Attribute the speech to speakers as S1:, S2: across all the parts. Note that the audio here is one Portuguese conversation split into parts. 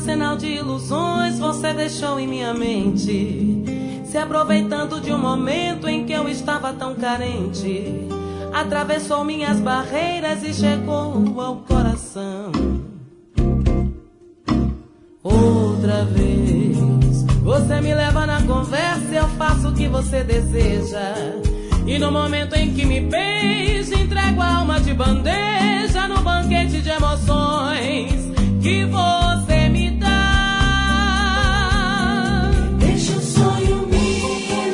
S1: arsenal de ilusões você deixou em minha mente, se aproveitando de um momento em que eu estava tão carente. Atravessou minhas barreiras e chegou ao coração. Outra vez você me leva na conversa, eu faço o que você deseja. E no momento em que me beija, entrego a alma de bandeja no banquete de emoções que você me dá.
S2: Deixa o sonho me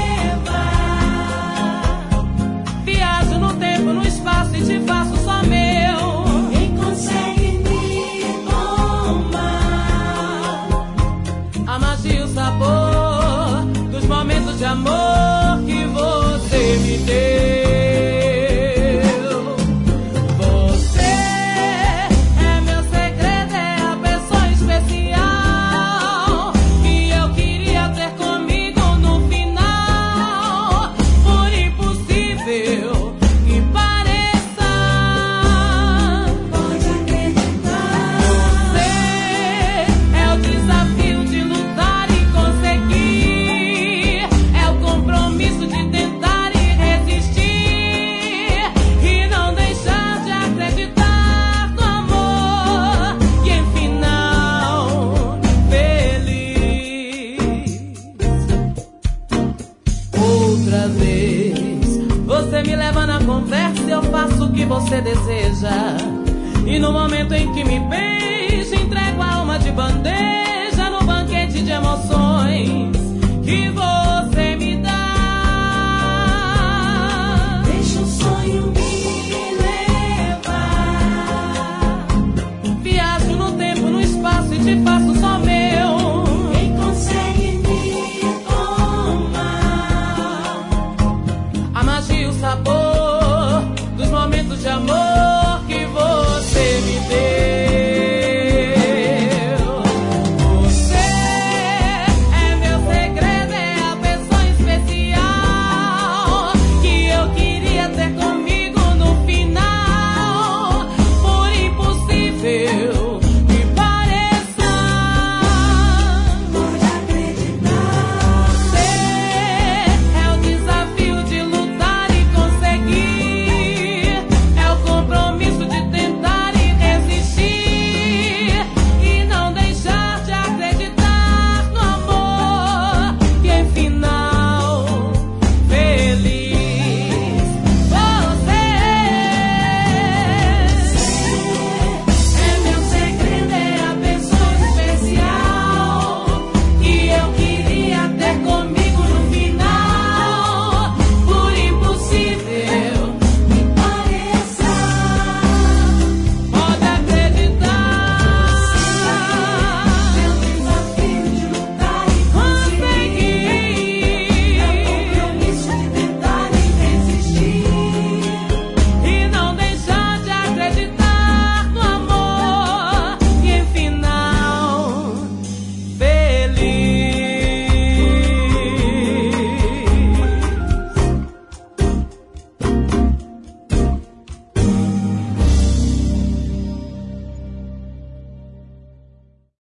S2: levar.
S1: Viajo no tempo, no espaço e te faço só meu.
S2: Quem consegue me tomar?
S1: A magia e o sabor dos momentos de amor que você me deu. Você deseja. E no momento em que me beija, entrego a alma de bandeja